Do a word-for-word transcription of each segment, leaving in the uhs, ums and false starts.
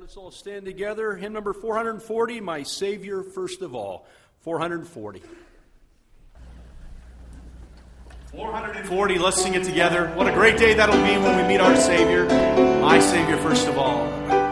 let's all stand together. Hymn number four hundred forty, My Savior First of All. four hundred forty. four hundred forty, let's sing it together. What a great day that'll be when we meet our Savior, my Savior first of all.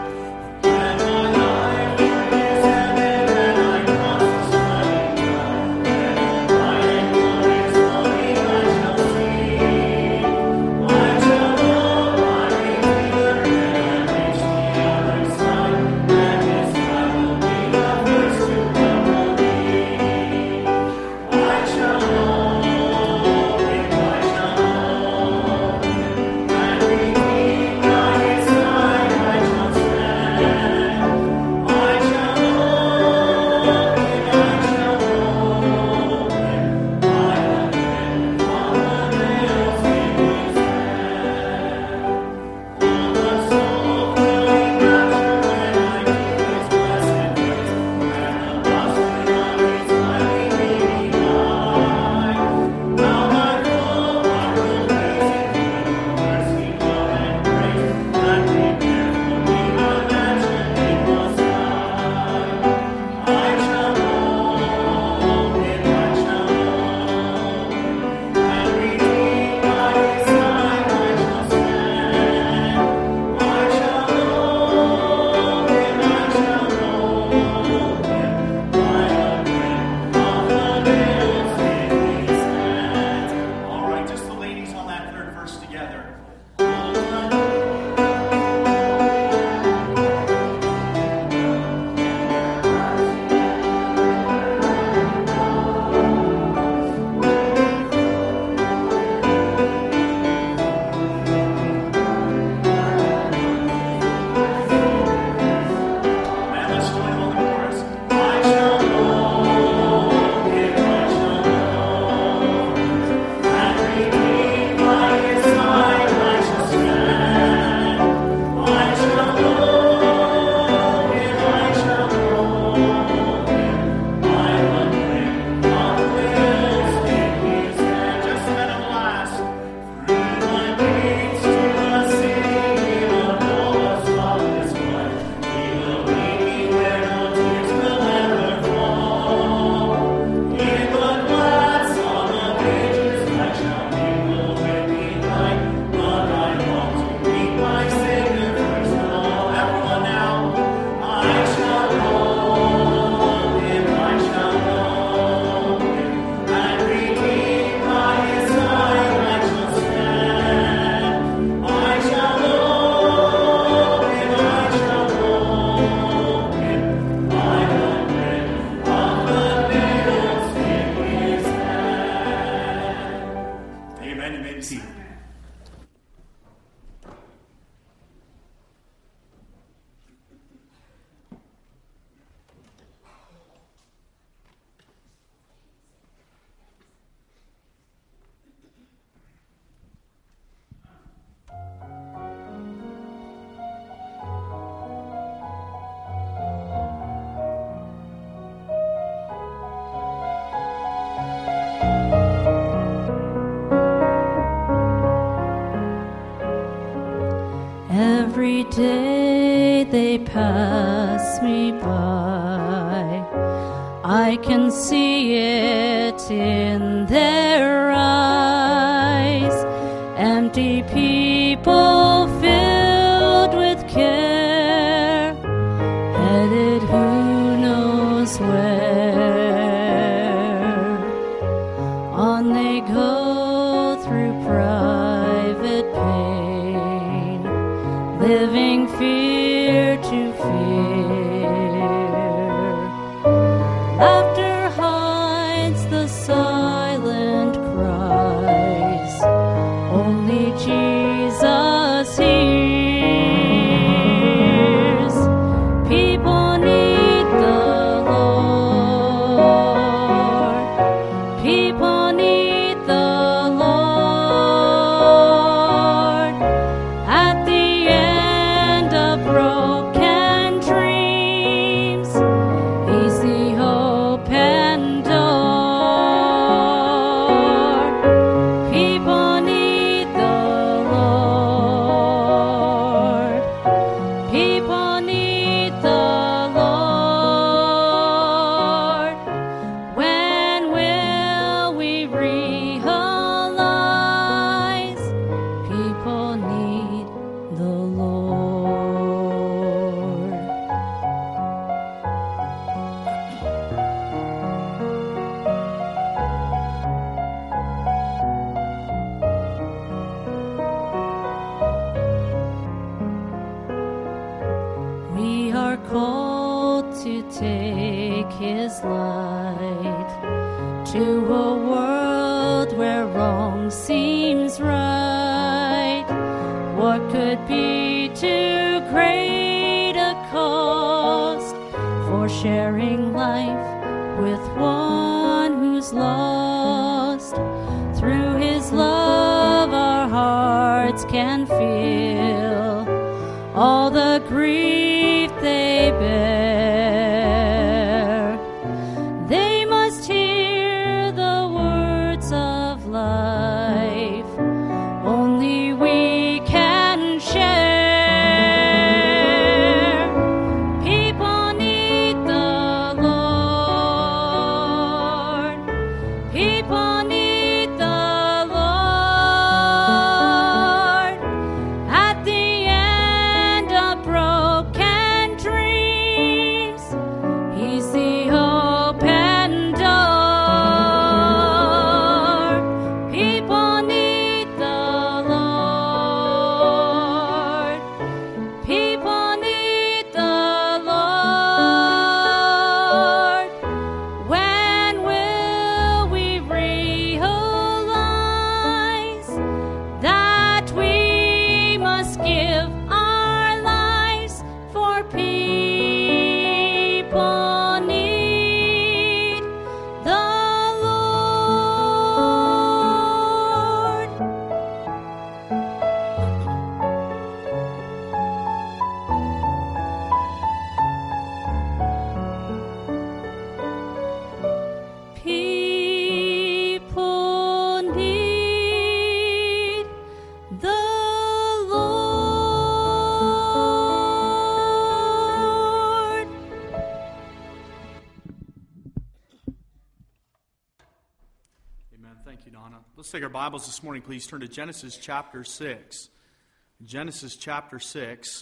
Every day they pass me by, I can see it in their eyes. Empty people filled with care, headed who knows where. On they go through private pain, living fear to fear. Laughter hides the silent cries, only Jesus take his light to a world where wrong seems right? What could be too great a cost for sharing life with one who's lost? Through his love our hearts can feel all the grief they bear. They must hear the words of life only we can share. People need the Lord. People need the Lord. At the end of broken dreams, he's the hope and door. People need the Lord. People need the Lord. When will we realize that we must give our lives for people need the Lord? People need the Lord. Amen. Thank you, Donna. Let's take our Bibles this morning, please. Turn to Genesis chapter six. Genesis chapter six.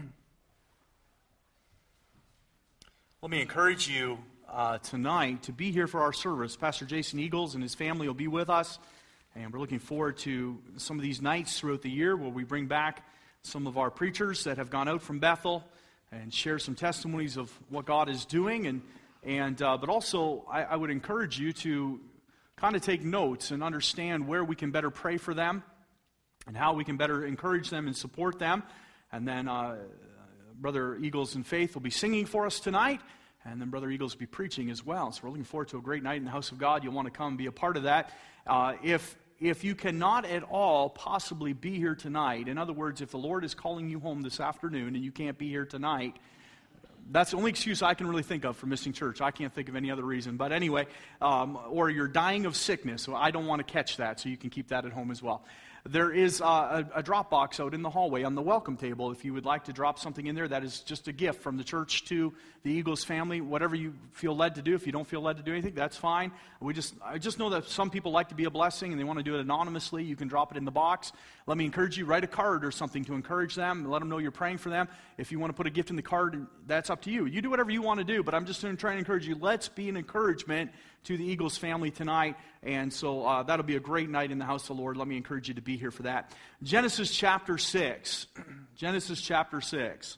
Let me encourage you uh, tonight to be here for our service. Pastor Jason Eagles and his family will be with us, and we're looking forward to some of these nights throughout the year where we bring back some of our preachers that have gone out from Bethel and share some testimonies of what God is doing. And and uh, but also, I, I would encourage you to kind of take notes and understand where we can better pray for them and how we can better encourage them and support them. And then uh, Brother Eagles in Faith will be singing for us tonight, and then Brother Eagles will be preaching as well. So we're looking forward to a great night in the house of God. You'll want to come and be a part of that. Uh, if if you cannot at all possibly be here tonight, in other words, if the Lord is calling you home this afternoon and you can't be here tonight, that's the only excuse I can really think of for missing church. I can't think of any other reason. But anyway, um, or you're dying of sickness, so I don't want to catch that, so you can keep that at home as well. There is uh, a, a drop box out in the hallway on the welcome table. If you would like to drop something in there, that is just a gift from the church to the Eagles family. Whatever you feel led to do. If you don't feel led to do anything, that's fine. We just, I just know that some people like to be a blessing and they want to do it anonymously. You can drop it in the box. Let me encourage you, write a card or something to encourage them. Let them know you're praying for them. If you want to put a gift in the card, that's up to you. You do whatever you want to do, but I'm just going to try and encourage you. Let's be an encouragement to the Eagles family tonight. And so uh, that'll be a great night in the house of the Lord. Let me encourage you to be here for that. Genesis chapter six. Genesis chapter six.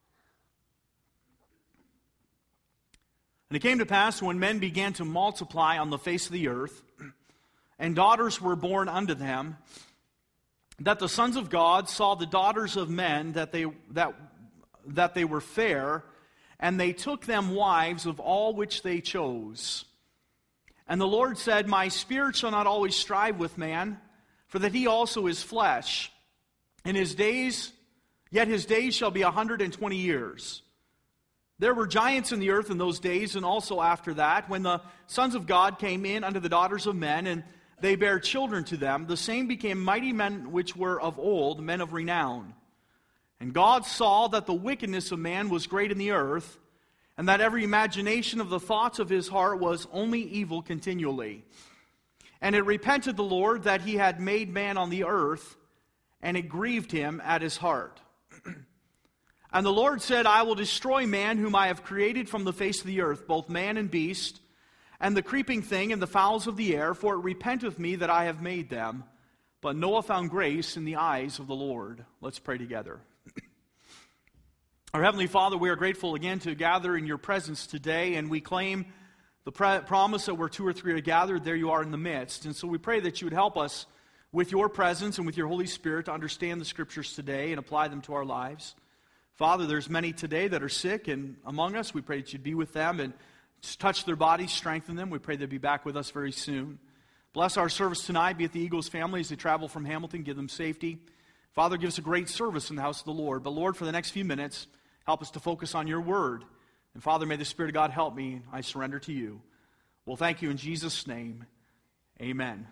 And it came to pass when men began to multiply on the face of the earth, and daughters were born unto them, that the sons of God saw the daughters of men, that they that that they were fair, and they took them wives of all which they chose. And the Lord said, My spirit shall not always strive with man, for that he also is flesh. And his days, yet his days shall be a hundred and twenty years. There were giants in the earth in those days, and also after that, when the sons of God came in unto the daughters of men, and they bare children to them, the same became mighty men which were of old, men of renown. And God saw that the wickedness of man was great in the earth, and that every imagination of the thoughts of his heart was only evil continually. And it repented the Lord that he had made man on the earth, and it grieved him at his heart. And the Lord said, I will destroy man whom I have created from the face of the earth, both man and beast, and the creeping thing and the fowls of the air, for it repenteth me that I have made them. But Noah found grace in the eyes of the Lord. Let's pray together. Our Heavenly Father, we are grateful again to gather in your presence today, and we claim the pre- promise that where two or three are gathered, there you are in the midst. And so we pray that you would help us with your presence and with your Holy Spirit to understand the Scriptures today and apply them to our lives. Father, there's many today that are sick and among us. We pray that you'd be with them and touch their bodies, strengthen them. We pray they'd be back with us very soon. Bless our service tonight. Be at the Eagles family as they travel from Hamilton. Give them safety. Father, give us a great service in the house of the Lord. But Lord, for the next few minutes, help us to focus on your word. And Father, may the Spirit of God help me. I surrender to you. Well, thank you in Jesus' name. Amen.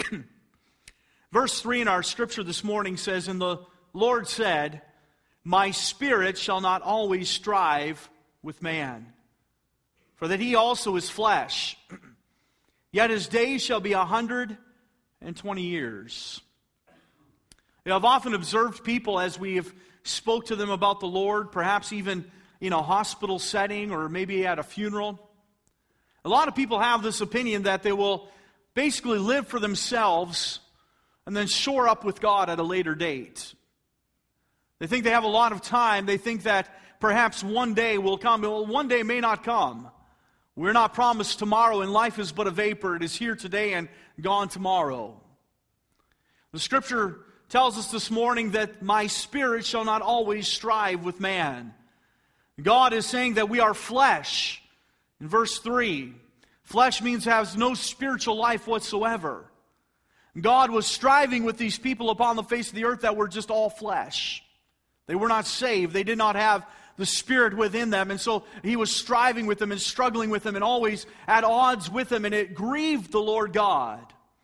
Verse three in our scripture this morning says, "And the Lord said, My spirit shall not always strive with man, for that he also is flesh. Yet his days shall be a hundred and twenty years." You know, I've often observed people as we have spoke to them about the Lord, perhaps even in a hospital setting or maybe at a funeral. A lot of people have this opinion that they will basically live for themselves and then shore up with God at a later date. They think they have a lot of time. They think that perhaps one day will come. Well, one day may not come. We're not promised tomorrow, and life is but a vapor. It is here today and gone tomorrow. The Scripture tells us this morning that my spirit shall not always strive with man. God is saying that we are flesh. In verse three, flesh means has no spiritual life whatsoever. God was striving with these people upon the face of the earth that were just all flesh. They were not saved. They did not have the Spirit within them. And so he was striving with them and struggling with them and always at odds with them. And it grieved the Lord God.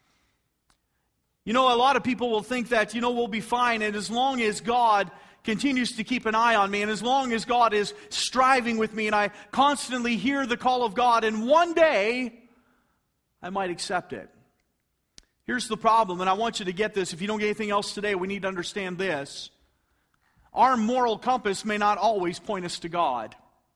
You know, a lot of people will think that, you know, we'll be fine. And as long as God continues to keep an eye on me, and as long as God is striving with me, and I constantly hear the call of God, and one day I might accept it. Here's the problem, and I want you to get this. If you don't get anything else today, we need to understand this. Our moral compass may not always point us to God.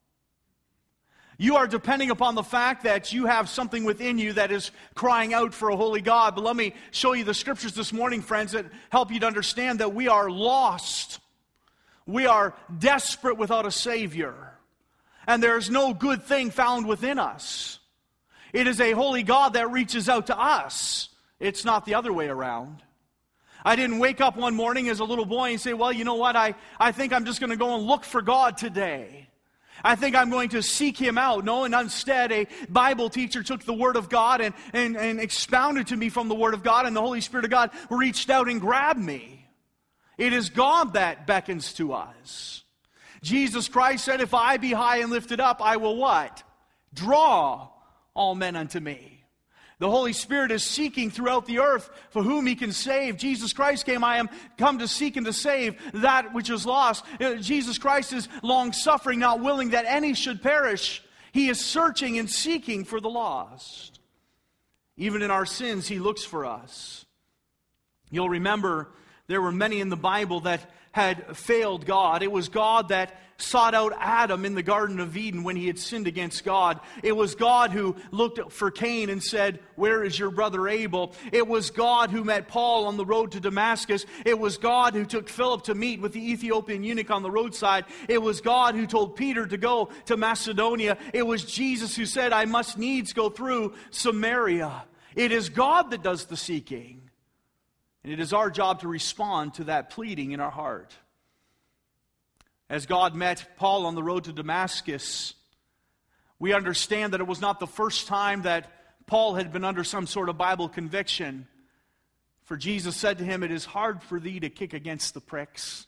You are depending upon the fact that you have something within you that is crying out for a holy God. But let me show you the Scriptures this morning, friends, that help you to understand that we are lost. We are desperate without a Savior. And there is no good thing found within us. It is a holy God that reaches out to us. It's not the other way around. I didn't wake up one morning as a little boy and say, well, you know what, I, I think I'm just going to go and look for God today. I think I'm going to seek Him out. No, and instead a Bible teacher took the Word of God and, and, and expounded to me from the Word of God, and the Holy Spirit of God reached out and grabbed me. It is God that beckons to us. Jesus Christ said, if I be high and lifted up, I will what? Draw all men unto me. The Holy Spirit is seeking throughout the earth for whom He can save. Jesus Christ came, I am come to seek and to save that which is lost. Jesus Christ is long-suffering, not willing that any should perish. He is searching and seeking for the lost. Even in our sins, He looks for us. You'll remember there were many in the Bible that had failed God. It was God that sought out Adam in the Garden of Eden when he had sinned against God. It was God who looked for Cain and said, where is your brother Abel? It was God who met Paul on the road to Damascus. It was God who took Philip to meet with the Ethiopian eunuch on the roadside. It was God who told Peter to go to Macedonia. It was Jesus who said, I must needs go through Samaria. It is God that does the seeking. And it is our job to respond to that pleading in our heart. As God met Paul on the road to Damascus, we understand that it was not the first time that Paul had been under some sort of Bible conviction. For Jesus said to him, it is hard for thee to kick against the pricks.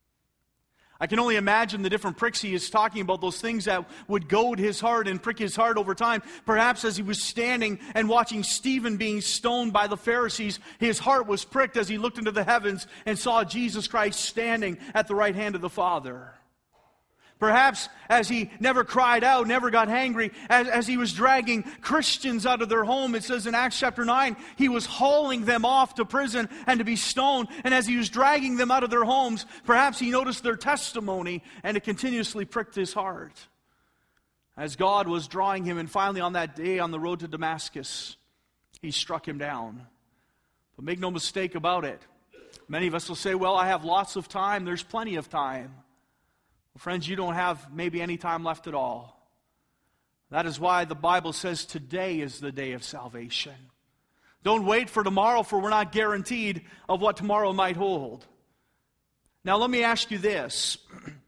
I can only imagine the different pricks he is talking about, those things that would goad his heart and prick his heart over time. Perhaps as he was standing and watching Stephen being stoned by the Pharisees, his heart was pricked as he looked into the heavens and saw Jesus Christ standing at the right hand of the Father. Perhaps as he never cried out, never got angry, as, as he was dragging Christians out of their home, it says in Acts chapter nine, he was hauling them off to prison and to be stoned. And as he was dragging them out of their homes, perhaps he noticed their testimony and it continuously pricked his heart. As God was drawing him, and finally on that day on the road to Damascus, He struck him down. But make no mistake about it. Many of us will say, well, I have lots of time. There's plenty of time. Friends, you don't have maybe any time left at all. That is why the Bible says today is the day of salvation. Don't wait for tomorrow, for we're not guaranteed of what tomorrow might hold. Now let me ask you this.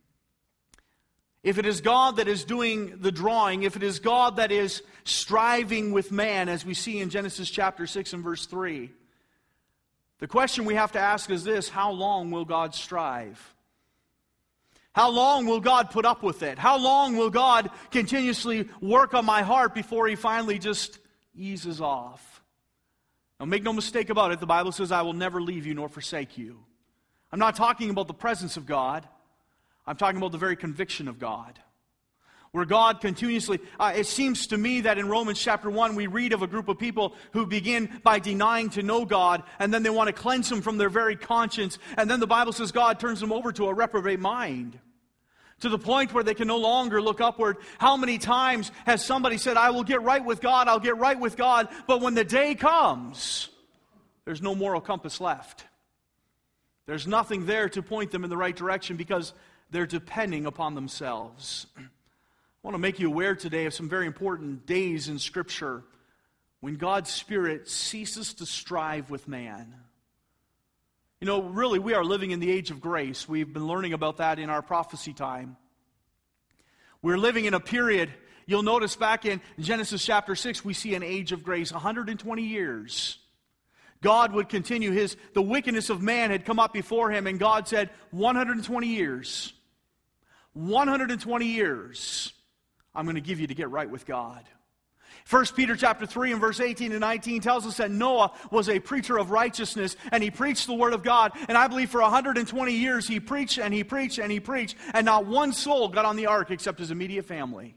If it is God that is doing the drawing, if it is God that is striving with man, as we see in Genesis chapter six and verse three, the question we have to ask is this: how long will God strive? How long will God put up with it? How long will God continuously work on my heart before He finally just eases off? Now make no mistake about it, the Bible says, I will never leave you nor forsake you. I'm not talking about the presence of God. I'm talking about the very conviction of God. Where God continuously, uh, it seems to me that in Romans chapter one, we read of a group of people who begin by denying to know God, and then they want to cleanse Him from their very conscience, and then the Bible says God turns them over to a reprobate mind, to the point where they can no longer look upward. How many times has somebody said, I will get right with God, I'll get right with God, but when the day comes, there's no moral compass left. There's nothing there to point them in the right direction because they're depending upon themselves. I want to make you aware today of some very important days in Scripture when God's Spirit ceases to strive with man. You know, really, we are living in the age of grace. We've been learning about that in our prophecy time. We're living in a period, you'll notice back in Genesis chapter six, we see an age of grace, one hundred twenty years. God would continue his, the wickedness of man had come up before him, and God said, one hundred twenty years. one hundred twenty years. I'm going to give you to get right with God. First Peter chapter three and verse eighteen and nineteen tells us that Noah was a preacher of righteousness, and he preached the word of God. And I believe for one hundred twenty years he preached and he preached and he preached, and not one soul got on the ark except his immediate family.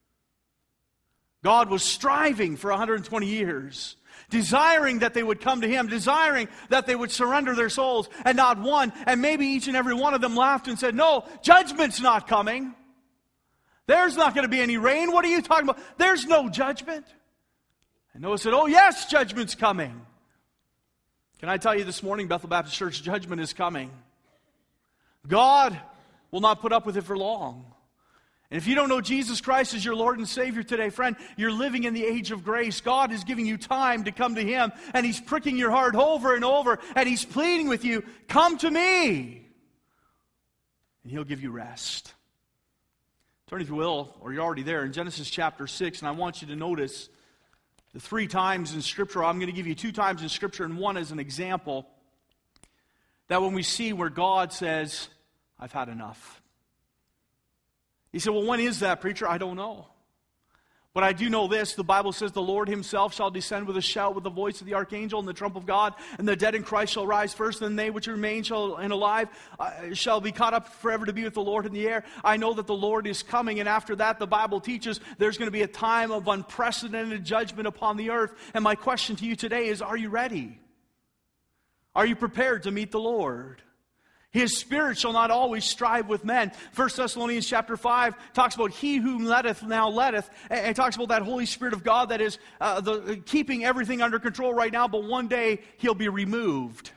God was striving for one hundred twenty years, desiring that they would come to Him, desiring that they would surrender their souls, and not one. And maybe each and every one of them laughed and said, no, judgment's not coming. There's not going to be any rain. What are you talking about? There's no judgment. And Noah said, oh yes, judgment's coming. Can I tell you this morning, Bethel Baptist Church, judgment is coming. God will not put up with it for long. And if you don't know Jesus Christ as your Lord and Savior today, friend, you're living in the age of grace. God is giving you time to come to Him, and He's pricking your heart over and over, and He's pleading with you, come to me, and He'll give you rest. Turn, if you will, or you're already there, in Genesis chapter six, and I want you to notice the three times in Scripture. I'm going to give you two times in Scripture and one as an example, that when we see where God says, I've had enough. He said, well, when is that, preacher? I don't know. But I do know this. The Bible says the Lord Himself shall descend with a shout, with the voice of the archangel and the trump of God, and the dead in Christ shall rise first, and they which remain shall and alive uh, shall be caught up forever to be with the Lord in the air. I know that the Lord is coming, and after that the Bible teaches there's going to be a time of unprecedented judgment upon the earth. And my question to you today is, are you ready? Are you prepared to meet the Lord? His Spirit shall not always strive with men. First Thessalonians chapter five talks about He whom letteth now letteth. And it talks about that Holy Spirit of God that is uh, the, keeping everything under control right now, but one day He'll be removed.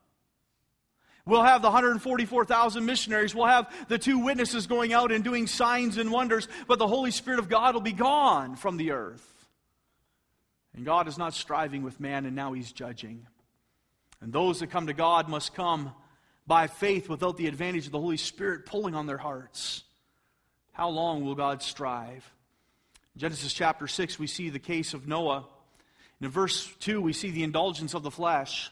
We'll have the one hundred forty-four thousand missionaries. We'll have the two witnesses going out and doing signs and wonders, but the Holy Spirit of God will be gone from the earth. And God is not striving with man, and now He's judging. And those that come to God must come by faith without the advantage of the Holy Spirit pulling on their hearts. How long will God strive? In Genesis chapter six, we see the case of Noah. In verse two, we see the indulgence of the flesh.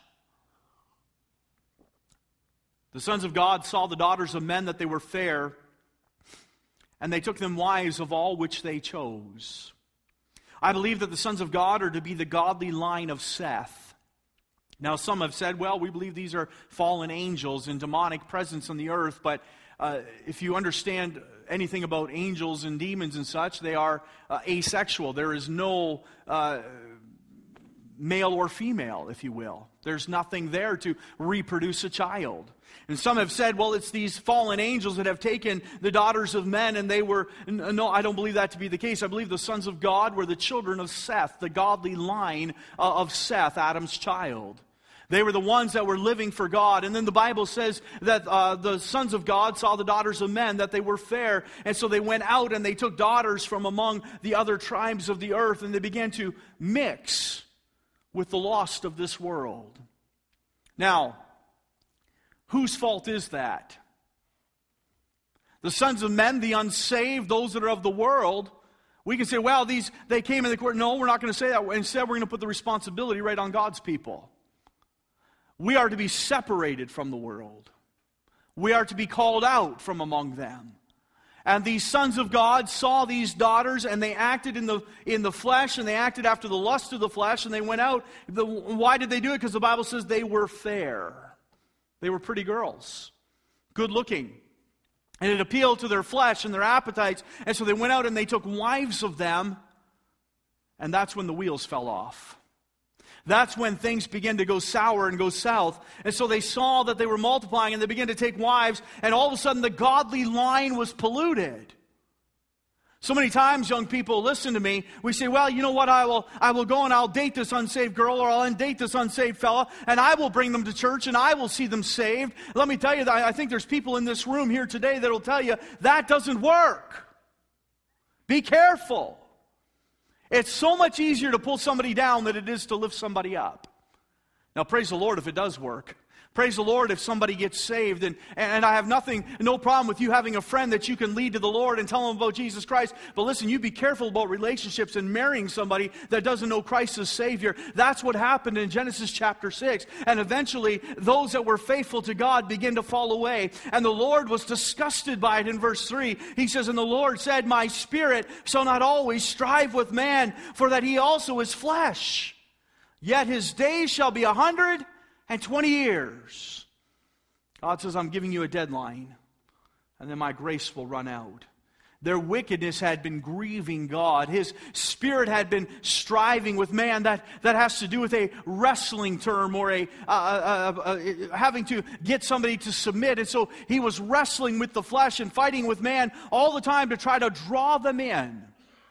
The sons of God saw the daughters of men that they were fair, and they took them wives of all which they chose. I believe that the sons of God are to be the godly line of Seth. Now, some have said, well, we believe these are fallen angels and demonic presence on the earth, but uh, if you understand anything about angels and demons and such, they are uh, asexual. There is no uh, male or female, if you will. There's nothing there to reproduce a child. And some have said, well, it's these fallen angels that have taken the daughters of men, and they were, no, I don't believe that to be the case. I believe the sons of God were the children of Seth, the godly line uh, of Seth, Adam's child. They were the ones that were living for God. And then the Bible says that uh, the sons of God saw the daughters of men, that they were fair. And so they went out and they took daughters from among the other tribes of the earth, and they began to mix with the lost of this world. Now, whose fault is that? The sons of men, the unsaved, those that are of the world. We can say, well, these they came in the court. No, we're not going to say that. Instead, we're going to put the responsibility right on God's people. We are to be separated from the world. We are to be called out from among them. And these sons of God saw these daughters, and they acted in the in the flesh, and they acted after the lust of the flesh, and they went out. The, why did they do it? Because the Bible says they were fair. They were pretty girls, good looking. And it appealed to their flesh and their appetites. And so they went out and they took wives of them. And that's when the wheels fell off. That's when things began to go sour and go south. And so they saw that they were multiplying, and they began to take wives. And all of a sudden the godly line was polluted. So many times, young people, listen to me. We say, well, you know what, I will I will go and I'll date this unsaved girl, or I'll date this unsaved fella, and I will bring them to church, and I will see them saved. Let me tell you, that I think there's people in this room here today that will tell you that doesn't work. Be careful. It's so much easier to pull somebody down than it is to lift somebody up. Now, praise the Lord if it does work. Praise the Lord if somebody gets saved. And, and I have nothing, no problem with you having a friend that you can lead to the Lord and tell them about Jesus Christ. But listen, you be careful about relationships and marrying somebody that doesn't know Christ as Savior. That's what happened in Genesis chapter six. And eventually, those that were faithful to God begin to fall away. And the Lord was disgusted by it in verse three. He says, and the Lord said, my spirit shall not always strive with man, for that he also is flesh. Yet his days shall be a hundred and twenty years. God says, I'm giving you a deadline, and then my grace will run out. Their wickedness had been grieving God. His spirit had been striving with man. That, that has to do with a wrestling term, or a uh, uh, uh, uh, having to get somebody to submit. And so he was wrestling with the flesh and fighting with man all the time to try to draw them in.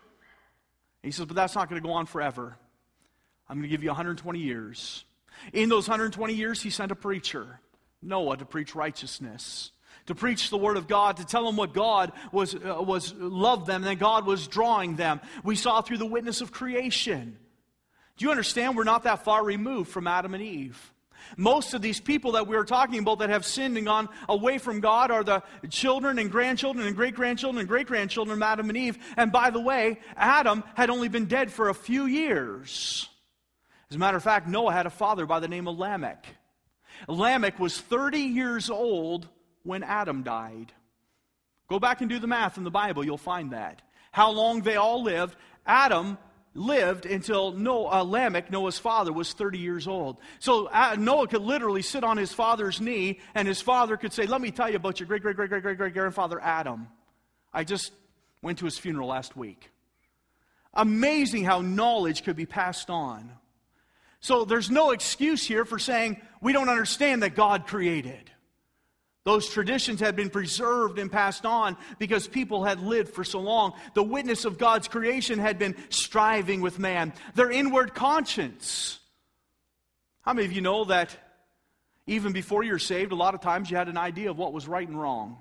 He says, but that's not going to go on forever. I'm going to give you one hundred twenty years. In those one hundred twenty years, he sent a preacher, Noah, to preach righteousness, to preach the word of God, to tell them what God was, uh, was loved them, and that God was drawing them. We saw through the witness of creation. Do you understand? We're not that far removed from Adam and Eve. Most of these people that we're talking about that have sinned and gone away from God are the children and grandchildren and great-grandchildren and great-grandchildren of Adam and Eve. And by the way, Adam had only been dead for a few years. As a matter of fact, Noah had a father by the name of Lamech. Lamech was thirty years old when Adam died. Go back and do the math in the Bible, you'll find that. How long they all lived. Adam lived until Noah, uh, Lamech, Noah's father, was thirty years old. So uh, Noah could literally sit on his father's knee, and his father could say, let me tell you about your great-great-great-great-great-grandfather Adam. I just went to his funeral last week. Amazing how knowledge could be passed on. So there's no excuse here for saying we don't understand that God created. Those traditions had been preserved and passed on because people had lived for so long. The witness of God's creation had been striving with man. Their inward conscience. How many of you know that even before you're saved, a lot of times you had an idea of what was right and wrong?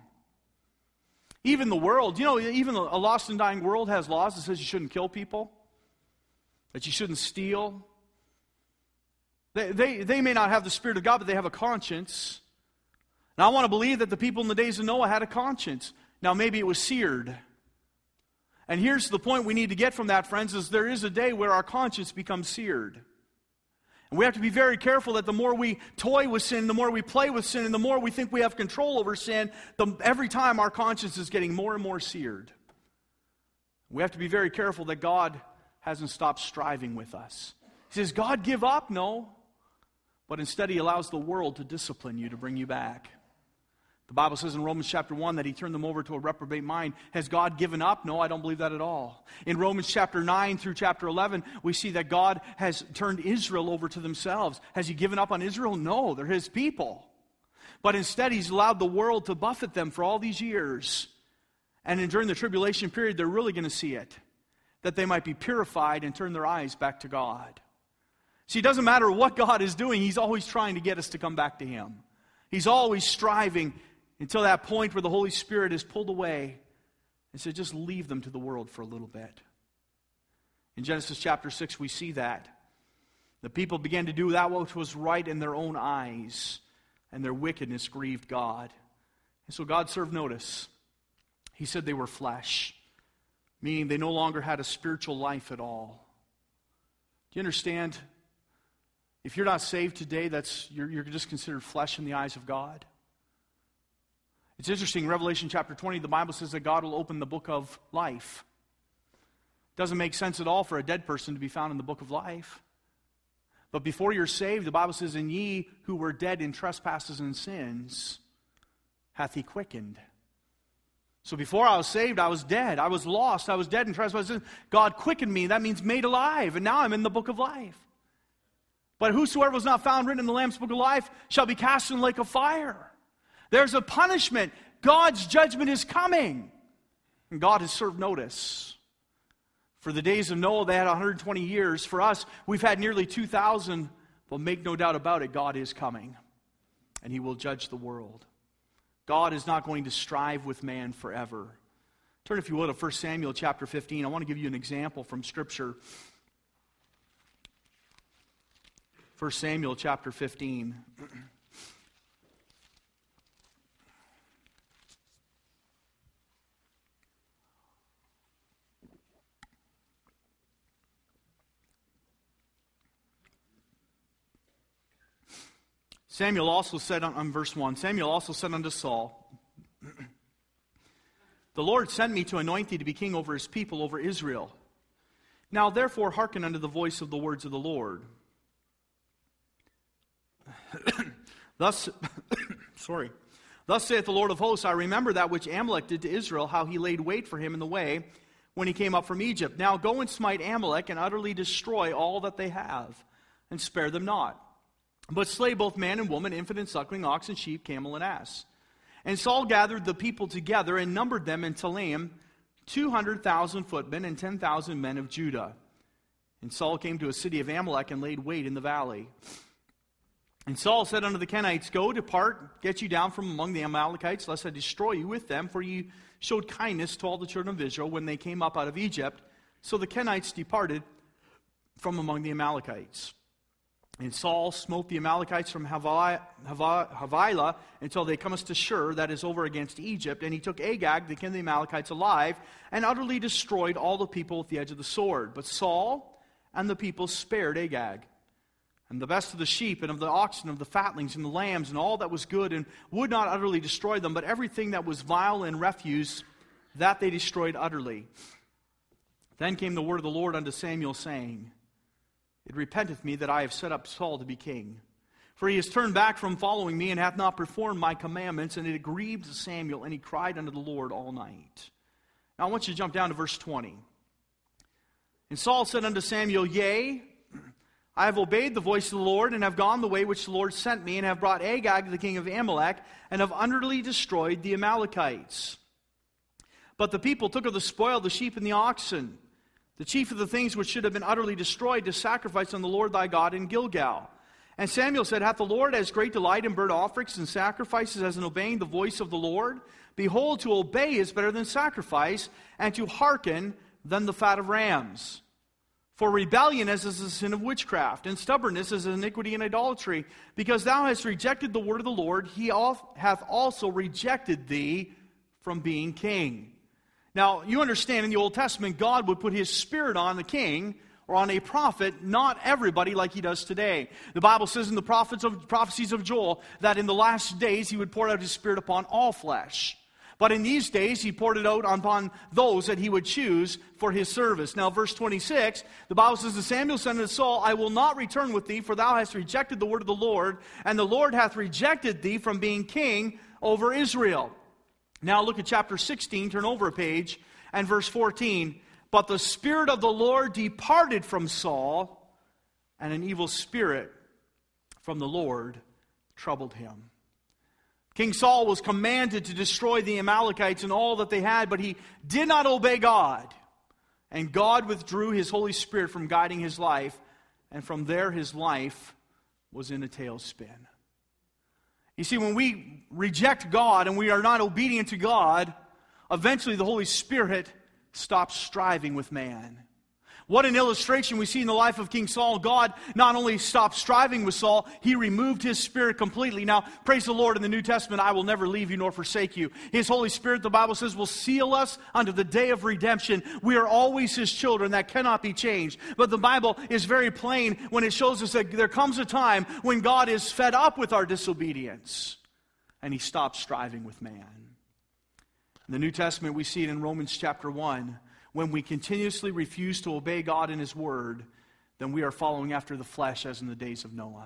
Even the world, you know, even a lost and dying world has laws that says you shouldn't kill people, that you shouldn't steal. They, they, they may not have the Spirit of God, but they have a conscience. And I want to believe that the people in the days of Noah had a conscience. Now, maybe it was seared. And here's the point we need to get from that, friends, is there is a day where our conscience becomes seared. And we have to be very careful that the more we toy with sin, the more we play with sin, and the more we think we have control over sin, the, every time our conscience is getting more and more seared. We have to be very careful that God hasn't stopped striving with us. He says, God give up? No. But instead he allows the world to discipline you, to bring you back. The Bible says in Romans chapter one that he turned them over to a reprobate mind. Has God given up? No, I don't believe that at all. In Romans chapter nine through chapter eleven, we see that God has turned Israel over to themselves. Has he given up on Israel? No, they're his people. But instead he's allowed the world to buffet them for all these years. And during the tribulation period, they're really going to see it. That they might be purified and turn their eyes back to God. See, it doesn't matter what God is doing, He's always trying to get us to come back to Him. He's always striving until that point where the Holy Spirit is pulled away and said, just leave them to the world for a little bit. In Genesis chapter six, we see that. The people began to do that which was right in their own eyes, and their wickedness grieved God. And so God served notice. He said they were flesh, meaning they no longer had a spiritual life at all. Do you understand? If you're not saved today, that's you're, you're just considered flesh in the eyes of God. It's interesting, Revelation chapter twenty, the Bible says that God will open the book of life. Doesn't make sense at all for a dead person to be found in the book of life. But before you're saved, the Bible says, and ye who were dead in trespasses and sins, hath He quickened. So before I was saved, I was dead. I was lost. I was dead in trespasses and sins. God quickened me. That means made alive. And now I'm in the book of life. But whosoever was not found written in the Lamb's book of life shall be cast in the lake of fire. There's a punishment. God's judgment is coming. And God has served notice. For the days of Noah, they had one hundred twenty years. For us, we've had nearly two thousand. But make no doubt about it, God is coming. And He will judge the world. God is not going to strive with man forever. Turn, if you will, to First Samuel chapter fifteen. I want to give you an example from Scripture. First Samuel chapter fifteen. Samuel also said on, on verse one, Samuel also said unto Saul, the Lord sent me to anoint thee to be king over His people, over Israel. Now therefore hearken unto the voice of the words of the Lord. Thus, sorry. Thus saith the Lord of hosts, I remember that which Amalek did to Israel, how he laid wait for him in the way when he came up from Egypt. Now go and smite Amalek and utterly destroy all that they have, and spare them not. But slay both man and woman, infant and suckling, ox and sheep, camel and ass. And Saul gathered the people together and numbered them in Telaim, two hundred thousand footmen and ten thousand men of Judah. And Saul came to a city of Amalek and laid wait in the valley. And Saul said unto the Kenites, Go, depart, get you down from among the Amalekites, lest I destroy you with them, for you showed kindness to all the children of Israel when they came up out of Egypt. So the Kenites departed from among the Amalekites. And Saul smote the Amalekites from Havilah until they comest to Shur, that is over against Egypt. And he took Agag, the king of the Amalekites, alive, and utterly destroyed all the people with the edge of the sword. But Saul and the people spared Agag, and the best of the sheep, and of the oxen, of the fatlings, and the lambs, and all that was good, and would not utterly destroy them, but everything that was vile and refuse, that they destroyed utterly. Then came the word of the Lord unto Samuel, saying, It repenteth me that I have set up Saul to be king. For he has turned back from following me, and hath not performed my commandments. And it grieved Samuel, and he cried unto the Lord all night. Now I want you to jump down to verse twenty. And Saul said unto Samuel, Yea, I have obeyed the voice of the Lord, and have gone the way which the Lord sent me, and have brought Agag the king of Amalek, and have utterly destroyed the Amalekites. But the people took of the spoil the sheep and the oxen, the chief of the things which should have been utterly destroyed, to sacrifice on the Lord thy God in Gilgal. And Samuel said, Hath the Lord as great delight in burnt offerings and sacrifices as in obeying the voice of the Lord? Behold, to obey is better than sacrifice, and to hearken than the fat of rams. For rebellion is as the sin of witchcraft, and stubbornness is iniquity and idolatry. Because thou hast rejected the word of the Lord, he hath also rejected thee from being king. Now, you understand in the Old Testament, God would put His Spirit on the king or on a prophet, not everybody like He does today. The Bible says in the prophets of, prophecies of Joel that in the last days He would pour out His Spirit upon all flesh. But in these days, He poured it out upon those that He would choose for His service. Now, verse twenty-six, the Bible says, to Samuel said unto Saul, I will not return with thee, for thou hast rejected the word of the Lord, and the Lord hath rejected thee from being king over Israel. Now look at chapter sixteen, turn over a page, and verse fourteen. But the Spirit of the Lord departed from Saul, and an evil spirit from the Lord troubled him. King Saul was commanded to destroy the Amalekites and all that they had, but he did not obey God. And God withdrew His Holy Spirit from guiding his life, And from there, his life was in a tailspin. You see, when we reject God and we are not obedient to God, eventually the Holy Spirit stops striving with man. What an illustration we see in the life of King Saul. God not only stopped striving with Saul, he removed his spirit completely. Now, praise the Lord, in the New Testament, I will never leave you nor forsake you. His Holy Spirit, the Bible says, will seal us unto the day of redemption. We are always his children. That cannot be changed. But the Bible is very plain when it shows us that there comes a time when God is fed up with our disobedience, and he stops striving with man. In the New Testament, we see it in Romans chapter one. When we continuously refuse to obey God and his word, then we are following after the flesh as in the days of Noah.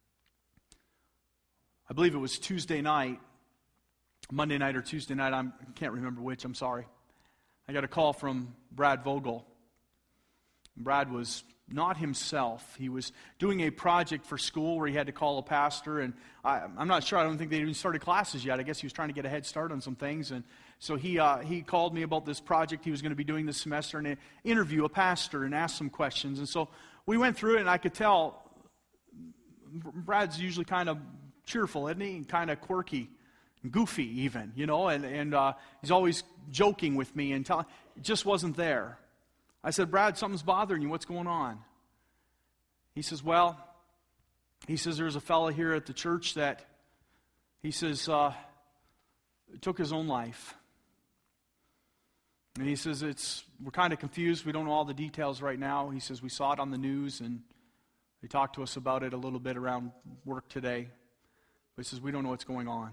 I believe it was Tuesday night, Monday night or Tuesday night, I'm, I can't remember which, I'm sorry. I got a call from Brad Vogel. Brad was not himself. He was doing a project for school where he had to call a pastor, and I, I'm not sure, I don't think they even started classes yet. I guess he was trying to get a head start on some things, and so he uh, he called me about this project he was going to be doing this semester and interview a pastor and ask some questions. And so we went through it, and I could tell Brad's usually kind of cheerful, isn't he? And kind of quirky, and goofy even, you know, and, and uh, he's always joking with me and telling, it just wasn't there. I said, Brad, something's bothering you. What's going on? He says, well, he says, there's a fella here at the church that, he says, uh, took his own life. And he says, it's we're kind of confused. We don't know all the details right now. He says, we saw it on the news, and they talked to us about it a little bit around work today. But he says, we don't know what's going on.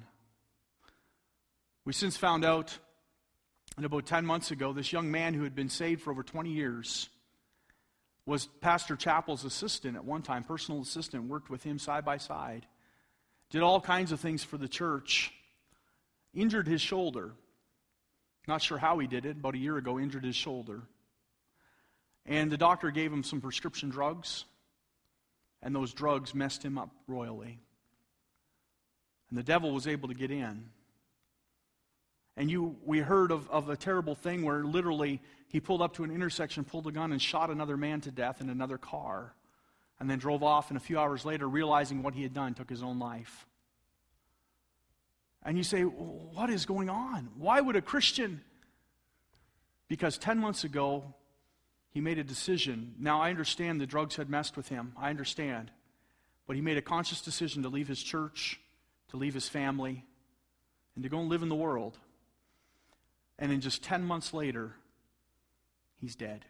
We since found out, and about ten months ago, this young man who had been saved for over twenty years was Pastor Chappell's assistant at one time, personal assistant, worked with him side by side, did all kinds of things for the church, injured his shoulder. Not sure how he did it. About a year ago, injured his shoulder. And the doctor gave him some prescription drugs, and those drugs messed him up royally. And the devil was able to get in. And you, we heard of, of a terrible thing where literally he pulled up to an intersection, pulled a gun, and shot another man to death in another car. And then drove off, and a few hours later, realizing what he had done, took his own life. And you say, what is going on? Why would a Christian? Because ten months ago, he made a decision. Now, I understand the drugs had messed with him. I understand. But he made a conscious decision to leave his church, to leave his family, and to go and live in the world. And in just ten months later, he's dead.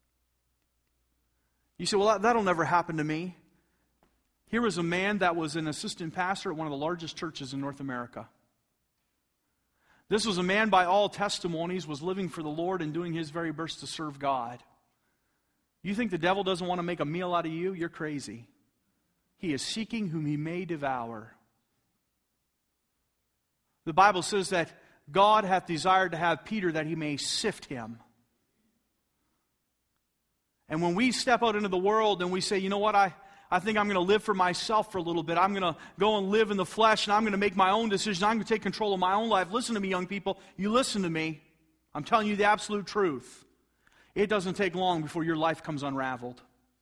You say, well, that, that'll never happen to me. Here was a man that was an assistant pastor at one of the largest churches in North America. This was a man, by all testimonies, was living for the Lord and doing his very best to serve God. You think the devil doesn't want to make a meal out of you? You're crazy. He is seeking whom he may devour. The Bible says that God hath desired to have Peter that he may sift him. And when we step out into the world and we say, you know what, I... I think I'm going to live for myself for a little bit. I'm going to go and live in the flesh, and I'm going to make my own decisions. I'm going to take control of my own life. Listen to me, young people. You listen to me. I'm telling you the absolute truth. It doesn't take long before your life comes unraveled.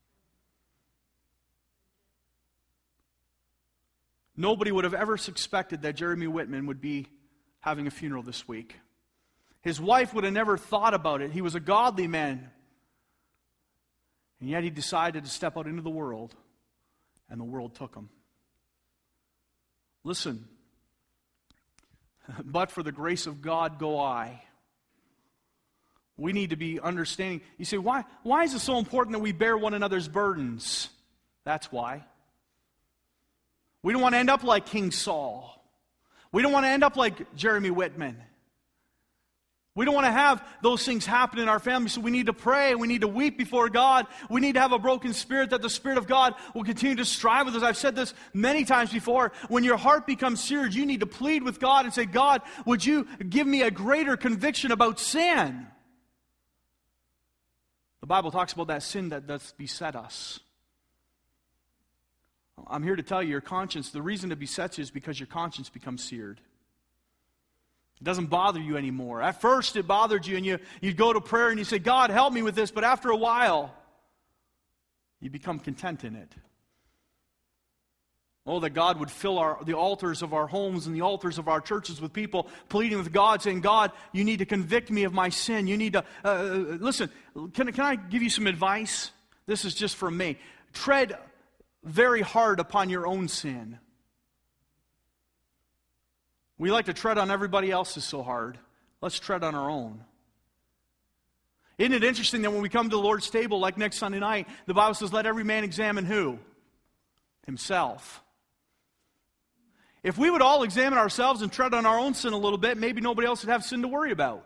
Nobody would have ever suspected that Jeremy Whitman would be having a funeral this week. His wife would have never thought about it. He was a godly man. And yet he decided to step out into the world. And the world took him. Listen, but for the grace of God go I. We need to be understanding. You say, why, why is it so important that we bear one another's burdens? That's why. We don't want to end up like King Saul. We don't want to end up like Jeremy Whitman. We don't want to have those things happen in our family, so we need to pray. We need to weep before God. We need to have a broken spirit that the Spirit of God will continue to strive with us. I've said this many times before. When your heart becomes seared, you need to plead with God and say, God, would you give me a greater conviction about sin? The Bible talks about that sin that does beset us. I'm here to tell you, your conscience, the reason it besets you is because your conscience becomes seared. It doesn't bother you anymore. At first it bothered you, and you, you go to prayer and you say, God, help me with this. But after a while, you become content in it. Oh, that God would fill our, the altars of our homes and the altars of our churches with people pleading with God, saying, God, you need to convict me of my sin. You need to, uh, listen, can, can I give you some advice? This is just from me. Tread very hard upon your own sin. We like to tread on everybody else's so hard. Let's tread on our own. Isn't it interesting that when we come to the Lord's table, like next Sunday night, the Bible says, let every man examine who? Himself. If we would all examine ourselves and tread on our own sin a little bit, maybe nobody else would have sin to worry about.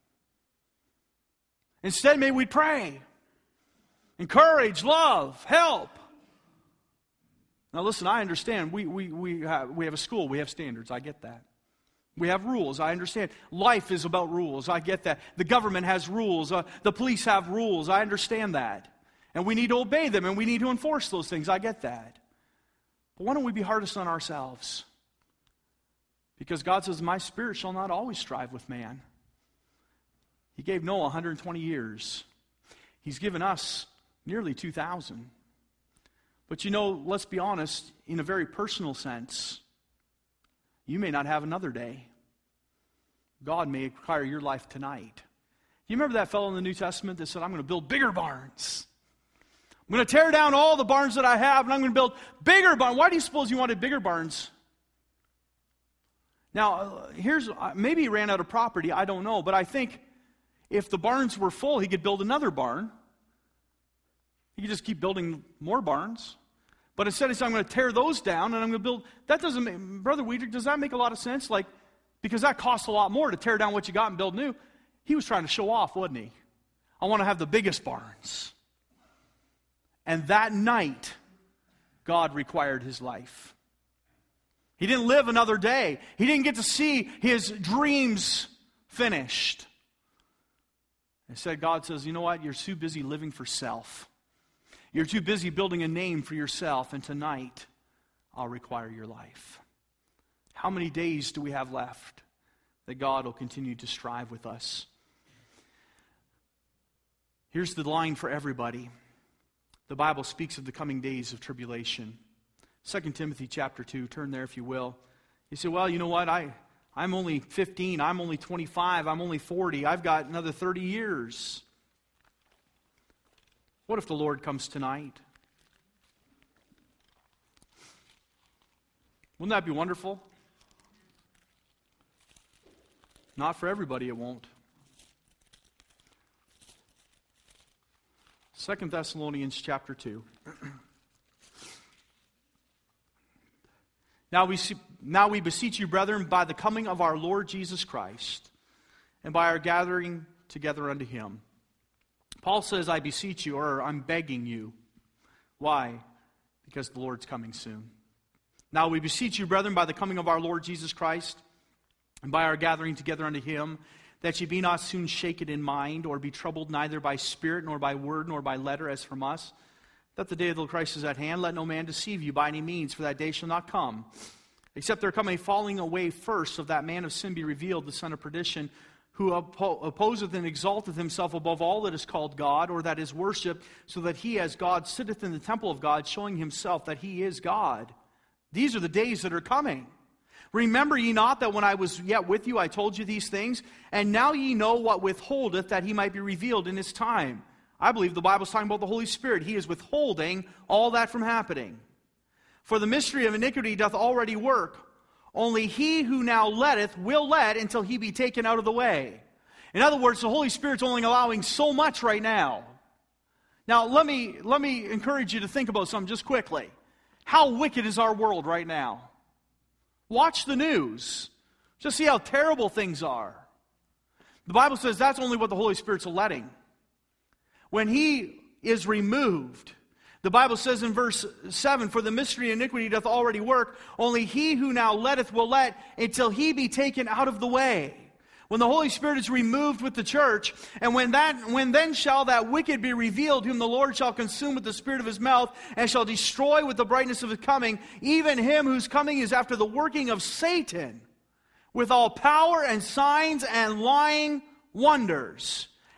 Instead, maybe we'd pray. Encourage, love, help. Now listen, I understand. We, we, we, have, we have a school. We have standards. I get that. We have rules. I understand. Life is about rules. I get that. The government has rules. Uh, the police have rules. I understand that. And we need to obey them, and we need to enforce those things. I get that. But why don't we be hardest on ourselves? Because God says, my spirit shall not always strive with man. He gave Noah one hundred twenty years. He's given us nearly two thousand. But you know, let's be honest, in a very personal sense, you may not have another day. God may require your life tonight. You remember that fellow in the New Testament that said, I'm going to build bigger barns. I'm going to tear down all the barns that I have, and I'm going to build bigger barns. Why do you suppose you wanted bigger barns? Now, here's maybe he ran out of property. I don't know. But I think if the barns were full, he could build another barn. He could just keep building more barns. But instead he said, I'm going to tear those down, and I'm going to build. That doesn't make, Brother Weidrich, does that make a lot of sense? Like, because that costs a lot more to tear down what you got and build new. He was trying to show off, wasn't he? I want to have the biggest barns. And that night, God required his life. He didn't live another day. He didn't get to see his dreams finished. Instead, God says, you know what? You're too busy living for self. You're too busy building a name for yourself. And tonight, I'll require your life. How many days do we have left that God will continue to strive with us? Here's the line for everybody. The Bible speaks of the coming days of tribulation. Second Timothy chapter two, turn there if you will. You say, well, you know what, I, I'm only fifteen, I'm only twenty-five, I'm only forty, I've got another thirty years. What if the Lord comes tonight? Wouldn't that be wonderful? Not for everybody, it won't. Second Thessalonians chapter two. Now we, see, now we beseech you, brethren, by the coming of our Lord Jesus Christ, and by our gathering together unto him. Paul says, I beseech you, or I'm begging you. Why? Because the Lord's coming soon. Now we beseech you, brethren, by the coming of our Lord Jesus Christ, and by our gathering together unto him, that ye be not soon shaken in mind, or be troubled neither by spirit, nor by word, nor by letter, as from us, that the day of the Lord Christ is at hand. Let no man deceive you by any means, for that day shall not come, except there come a falling away first of that man of sin be revealed, the son of perdition, who oppo- opposeth and exalteth himself above all that is called God, or that is worshipped, so that he as God sitteth in the temple of God, showing himself that he is God. These are the days that are coming. Remember ye not that when I was yet with you, I told you these things? And now ye know what withholdeth, that he might be revealed in his time. I believe the Bible's talking about the Holy Spirit. He is withholding all that from happening. For the mystery of iniquity doth already work. Only he who now letteth will let until he be taken out of the way. In other words, the Holy Spirit's only allowing so much right now. Now, let me, let me encourage you to think about something just quickly. How wicked is our world right now? Watch the news. Just see how terrible things are. The Bible says that's only what the Holy Spirit's letting. When he is removed, the Bible says in verse seven, for the mystery of iniquity doth already work, only he who now letteth will let until he be taken out of the way. When the Holy Spirit is removed with the church, and when that, when then shall that wicked be revealed, whom the Lord shall consume with the spirit of his mouth, and shall destroy with the brightness of his coming, even him whose coming is after the working of Satan, with all power and signs and lying wonders,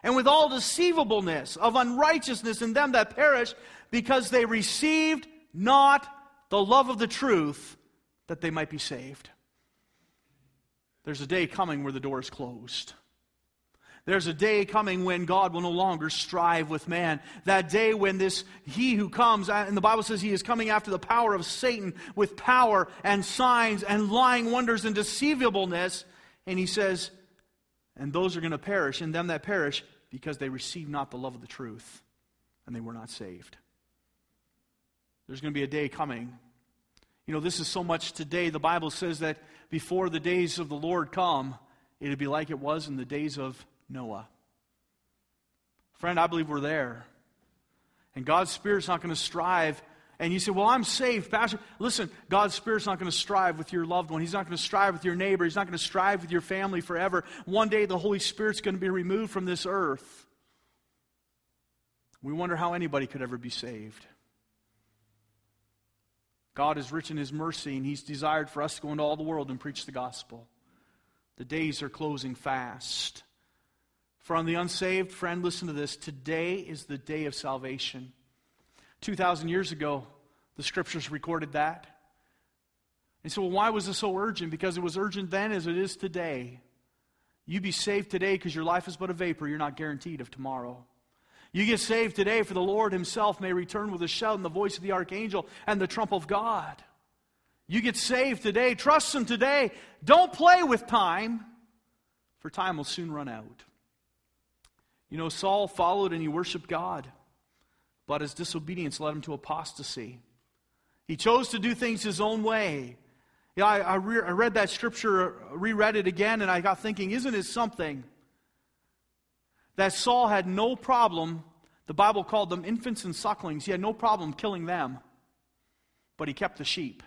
and with all deceivableness of unrighteousness in them that perish, because they received not the love of the truth, that they might be saved. There's a day coming where the door is closed. There's a day coming when God will no longer strive with man. That day when this, he who comes, and the Bible says he is coming after the power of Satan with power and signs and lying wonders and deceivableness. And he says, and those are going to perish, and them that perish, because they receive not the love of the truth, and they were not saved. There's going to be a day coming. You know, this is so much today. The Bible says that before the days of the Lord come, it'll be like it was in the days of Noah. Friend, I believe we're there. And God's Spirit's not going to strive. And you say, well, I'm saved, Pastor. Listen, God's Spirit's not going to strive with your loved one. He's not going to strive with your neighbor. He's not going to strive with your family forever. One day the Holy Spirit's going to be removed from this earth. We wonder how anybody could ever be saved. God is rich in His mercy, and He's desired for us to go into all the world and preach the gospel. The days are closing fast. For on the unsaved, friend, listen to this. Today is the day of salvation. two thousand years ago, the Scriptures recorded that. And so, well, why was this so urgent? Because it was urgent then as it is today. You be saved today because your life is but a vapor. You're not guaranteed of tomorrow. You get saved today, for the Lord Himself may return with a shout and the voice of the archangel and the trump of God. You get saved today. Trust Him today. Don't play with time, for time will soon run out. You know, Saul followed and he worshiped God, but his disobedience led him to apostasy. He chose to do things his own way. Yeah, I, I, re- I read that scripture, reread it again, and I got thinking, isn't it something that Saul had no problem, the Bible called them infants and sucklings, he had no problem killing them, but he kept the sheep.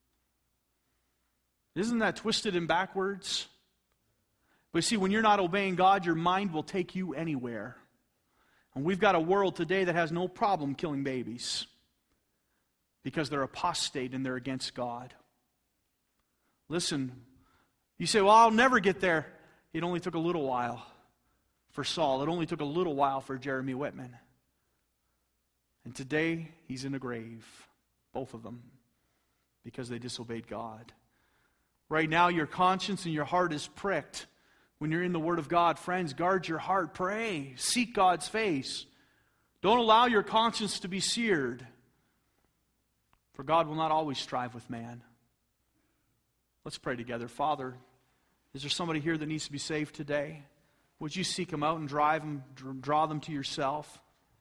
Isn't that twisted and backwards? But see, when you're not obeying God, your mind will take you anywhere. And we've got a world today that has no problem killing babies because they're apostate and they're against God. Listen, you say, well, I'll never get there. It only took a little while for Saul. It only took a little while for Jeremy Whitman. And today, he's in a grave, both of them, because they disobeyed God. Right now, your conscience and your heart is pricked. When you're in the Word of God, friends, guard your heart. Pray. Seek God's face. Don't allow your conscience to be seared. For God will not always strive with man. Let's pray together. Father, is there somebody here that needs to be saved today? Would you seek them out and drive them, draw them to yourself?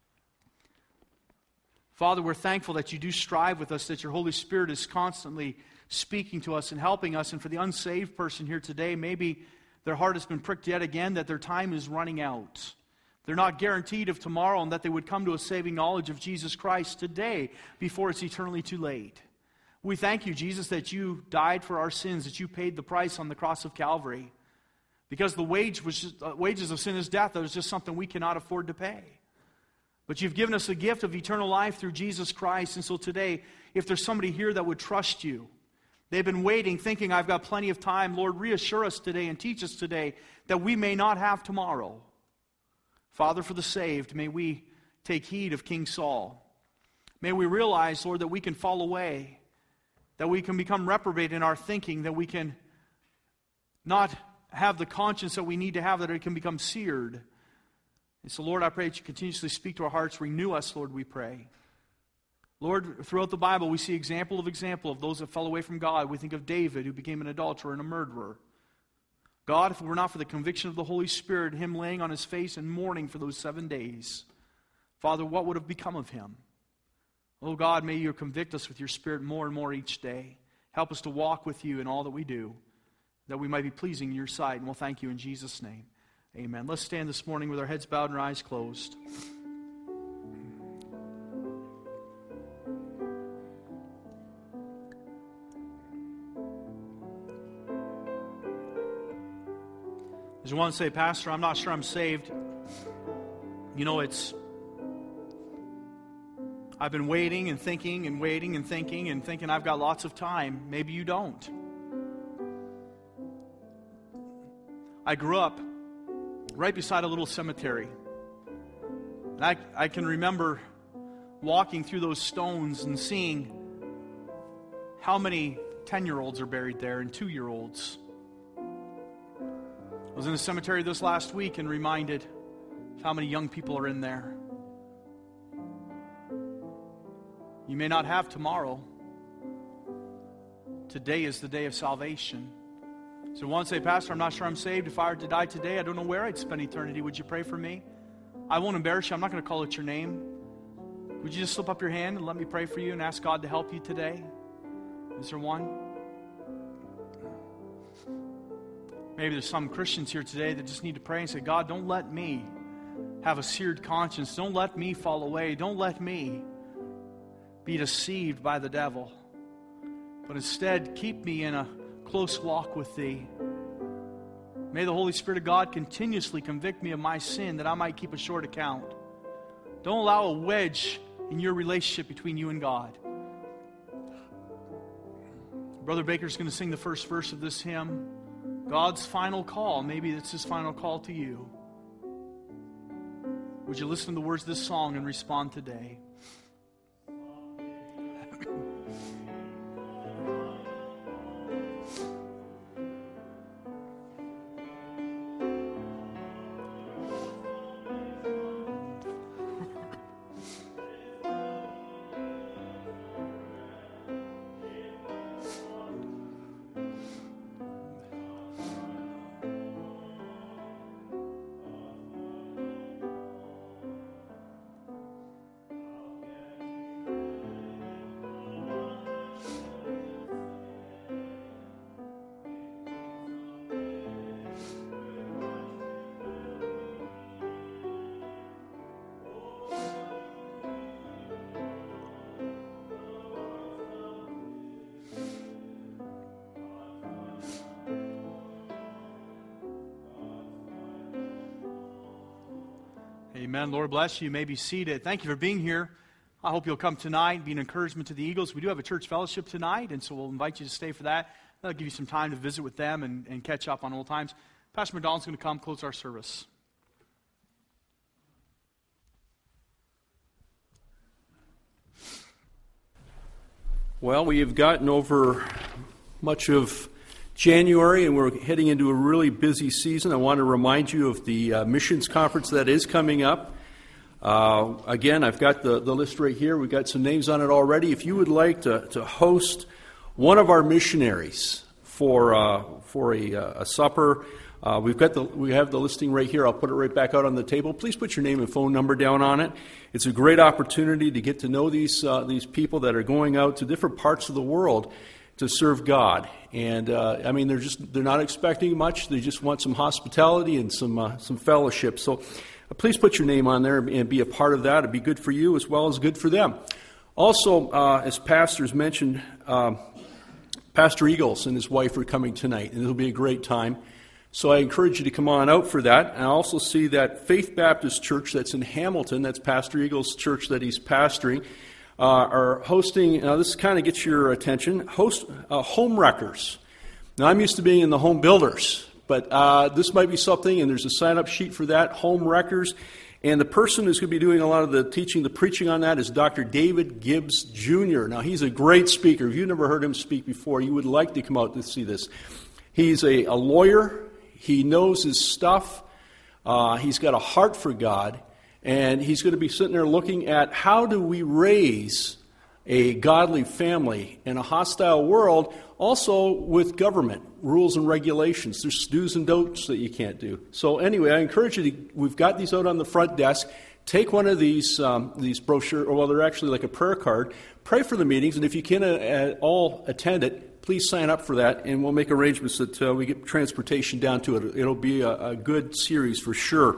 Father, we're thankful that you do strive with us, that your Holy Spirit is constantly speaking to us and helping us. And for the unsaved person here today, maybe their heart has been pricked yet again, that their time is running out. They're not guaranteed of tomorrow, and that they would come to a saving knowledge of Jesus Christ today before it's eternally too late. We thank you, Jesus, that you died for our sins, that you paid the price on the cross of Calvary. Because the wage was just, uh, wages of sin is death. That was just something we cannot afford to pay. But you've given us the gift of eternal life through Jesus Christ. And so today, if there's somebody here that would trust you, they've been waiting, thinking, I've got plenty of time. Lord, reassure us today and teach us today that we may not have tomorrow. Father, for the saved, may we take heed of King Saul. May we realize, Lord, that we can fall away, that we can become reprobate in our thinking, that we can not have the conscience that we need to have, that it can become seared. And so, Lord, I pray that you continuously speak to our hearts. Renew us, Lord, we pray. Lord, throughout the Bible, we see example of example of those that fell away from God. We think of David, who became an adulterer and a murderer. God, if it were not for the conviction of the Holy Spirit, him laying on his face and mourning for those seven days, Father, what would have become of him? Oh God, may you convict us with your Spirit more and more each day. Help us to walk with you in all that we do, that we might be pleasing in your sight. And we'll thank you in Jesus' name. Amen. Let's stand this morning with our heads bowed and our eyes closed. As you want to say, Pastor, I'm not sure I'm saved. You know, it's... I've been waiting and thinking and waiting and thinking and thinking I've got lots of time. Maybe you don't. I grew up right beside a little cemetery. And I, I can remember walking through those stones and seeing how many ten-year-olds are buried there and two-year-olds. I was in a cemetery this last week and reminded of how many young people are in there. You may not have tomorrow. Today is the day of salvation. So one say, Pastor, I'm not sure I'm saved. If I were to die today, I don't know where I'd spend eternity. Would you pray for me? I won't embarrass you. I'm not going to call out your name. Would you just slip up your hand and let me pray for you and ask God to help you today? Is there one? Maybe there's some Christians here today that just need to pray and say, God, don't let me have a seared conscience. Don't let me fall away. Don't let me be deceived by the devil. But instead, keep me in a close walk with Thee. May the Holy Spirit of God continuously convict me of my sin that I might keep a short account. Don't allow a wedge in your relationship between you and God. Brother Baker's going to sing the first verse of this hymn, God's Final Call. Maybe it's His final call to you. Would you listen to the words of this song and respond today? Amen. Lord bless you. You may be seated. Thank you for being here. I hope you'll come tonight and be an encouragement to the Eagles. We do have a church fellowship tonight, and so we'll invite you to stay for that. That'll give you some time to visit with them and, and catch up on old times. Pastor McDonald's going to come close our service. Well, we have gotten over much of January, and we're heading into a really busy season. I want to remind you of the uh, missions conference that is coming up. Uh, again, I've got the, the list right here. We've got some names on it already. If you would like to, to host one of our missionaries for uh, for a, a supper, uh, we've got the we have the listing right here. I'll put it right back out on the table. Please put your name and phone number down on it. It's a great opportunity to get to know these uh, these people that are going out to different parts of the world to serve God. And uh, I mean, they're just they're not expecting much. They just want some hospitality and some uh, some fellowship. So uh, please put your name on there and be a part of that. It'd be good for you as well as good for them. Also, uh, as pastors mentioned, um, Pastor Eagles and his wife are coming tonight, and it'll be a great time. So I encourage you to come on out for that. And I also see that Faith Baptist Church that's in Hamilton, that's Pastor Eagles' church that he's pastoring, Uh, are hosting, now this kind of gets your attention, host uh, home wreckers. Now I'm used to being in the home builders, but uh, this might be something, and there's a sign-up sheet for that, home wreckers. And the person who's going to be doing a lot of the teaching, the preaching on that is Doctor David Gibbs Junior Now he's a great speaker. If you've never heard him speak before, you would like to come out to see this. He's a, a lawyer. He knows his stuff. Uh, he's got a heart for God. And he's going to be sitting there looking at how do we raise a godly family in a hostile world, also with government rules and regulations. There's do's and don'ts that you can't do. So anyway, I encourage you to, we've got these out on the front desk. Take one of these um, these brochures, or well, they're actually like a prayer card. Pray for the meetings, and if you can at all attend it, please sign up for that, and we'll make arrangements that uh, we get transportation down to it. It'll be a, a good series for sure.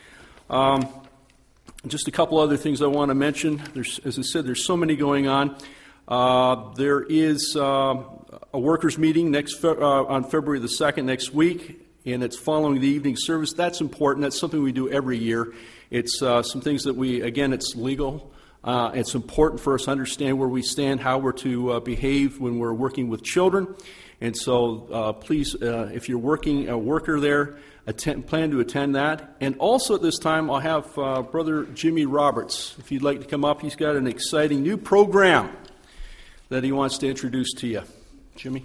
Um, Just a couple other things I want to mention. There's, as I said, there's so many going on. Uh, there is uh, a workers' meeting next fe- uh, on February the second next week, and it's following the evening service. That's important. That's something we do every year. It's uh, some things that we, again, it's legal. Uh, it's important for us to understand where we stand, how we're to uh, behave when we're working with children. And so uh, please, uh, if you're working a worker there, attend, plan to attend that. And also at this time, I'll have uh, Brother Jimmy Roberts. If you'd like to come up, he's got an exciting new program that he wants to introduce to you. Jimmy?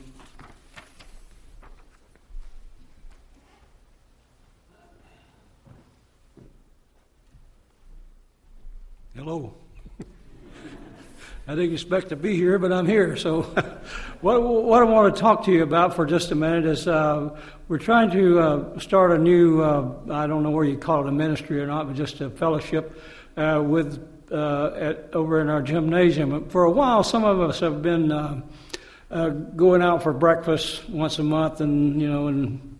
Hello. I didn't expect to be here, but I'm here. So what, what I want to talk to you about for just a minute is uh, we're trying to uh, start a new, uh, I don't know where you call it, a ministry or not, but just a fellowship uh, with uh, at, over in our gymnasium. For a while, some of us have been uh, uh, going out for breakfast once a month, and, you know, and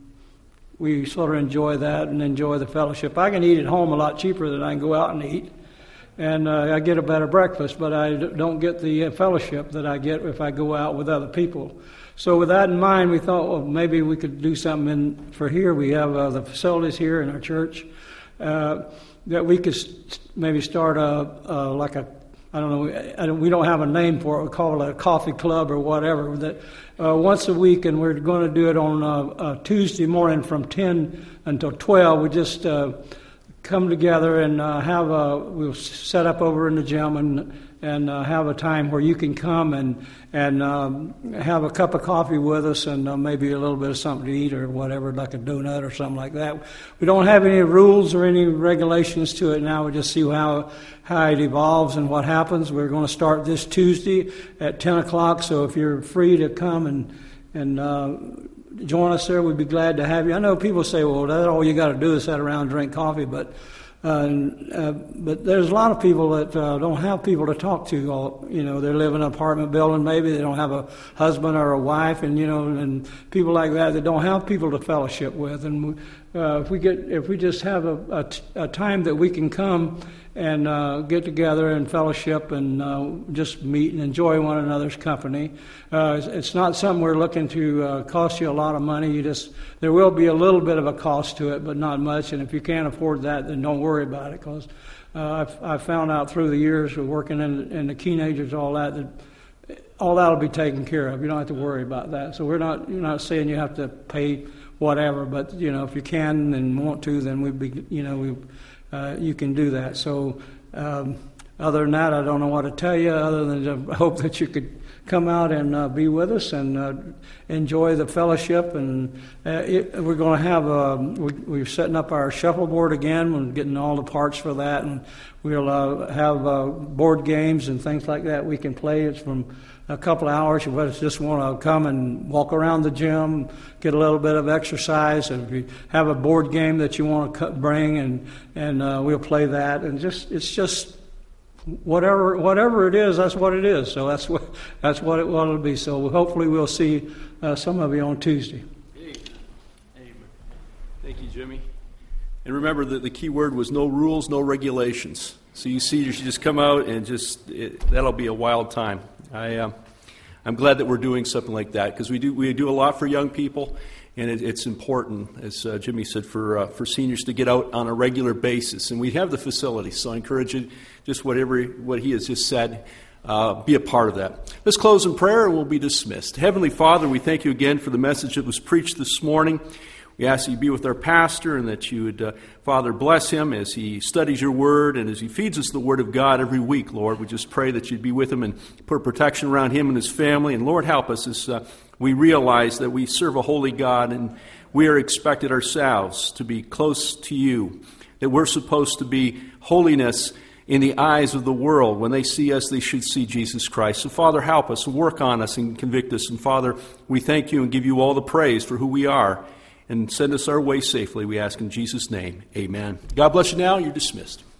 we sort of enjoy that and enjoy the fellowship. I can eat at home a lot cheaper than I can go out and eat. And uh, I get a better breakfast, but I don't get the fellowship that I get if I go out with other people. So with that in mind, we thought, well, maybe we could do something in, for here. We have uh, the facilities here in our church uh, that we could st- maybe start a, a like a, I don't know, I don't, we don't have a name for it. We call it a coffee club or whatever. That uh, once a week, and we're going to do it on uh, uh, Tuesday morning from ten until twelve. We just uh, come together and uh, have a, we'll set up over in the gym and and uh, have a time where you can come and and um, have a cup of coffee with us and uh, maybe a little bit of something to eat or whatever, like a donut or something like that. We don't have any rules or any regulations to it now. We just see how how it evolves and what happens. We're going to start this Tuesday at ten o'clock, so if you're free to come and and uh, join us there, we'd be glad to have you. I know people say, well, that's all you got to do is sit around and drink coffee, but uh, uh, but there's a lot of people that uh, don't have people to talk to. All, you know, they live in an apartment building, maybe they don't have a husband or a wife, and you know, and people like that that don't have people to fellowship with. And uh, if we get, if we just have a, a, a time that we can come and uh, get together and fellowship and uh, just meet and enjoy one another's company. Uh, it's, it's not something we're looking to uh, cost you a lot of money. You just there will be a little bit of a cost to it, but not much. And if you can't afford that, then don't worry about it, because uh, I've, I've found out through the years of working in, in the teenagers, all that, that all that will be taken care of. You don't have to worry about that. So we're not you're not saying you have to pay whatever, but you know if you can and want to, then we'd be you know we. Uh, you can do that. So um, other than that, I don't know what to tell you other than to hope that you could come out and uh, be with us and uh, enjoy the fellowship. And uh, it, we're going to have a, we, we're setting up our shuffleboard again. We're getting all the parts for that, and we'll uh, have uh, board games and things like that we can play. It's from a couple of hours. You just want to come and walk around the gym, get a little bit of exercise. And if you have a board game that you want to bring, and and uh, we'll play that. And just it's just whatever whatever it is, that's what it is. So that's what that's what it will be. So hopefully we'll see uh, some of you on Tuesday. Amen. Amen. Thank you, Jimmy. And remember that the key word was no rules, no regulations. So you see, you should just come out and just it, that'll be a wild time. I, uh, I'm glad that we're doing something like that, because we do we do a lot for young people, and it, it's important, as uh, Jimmy said, for uh, for seniors to get out on a regular basis. And we have the facilities, so I encourage you, just whatever what he has just said, uh, be a part of that. Let's close in prayer, and we'll be dismissed. Heavenly Father, we thank you again for the message that was preached this morning. We ask that you be with our pastor, and that you would, uh, Father, bless him as he studies your word and as he feeds us the word of God every week, Lord. We just pray that you'd be with him and put protection around him and his family. And Lord, help us as uh, we realize that we serve a holy God, and we are expected ourselves to be close to you, that we're supposed to be holiness in the eyes of the world. When they see us, they should see Jesus Christ. So, Father, help us, work on us, and convict us. And, Father, we thank you and give you all the praise for who we are. And send us our way safely, we ask in Jesus' name. Amen. God bless you now. You're dismissed.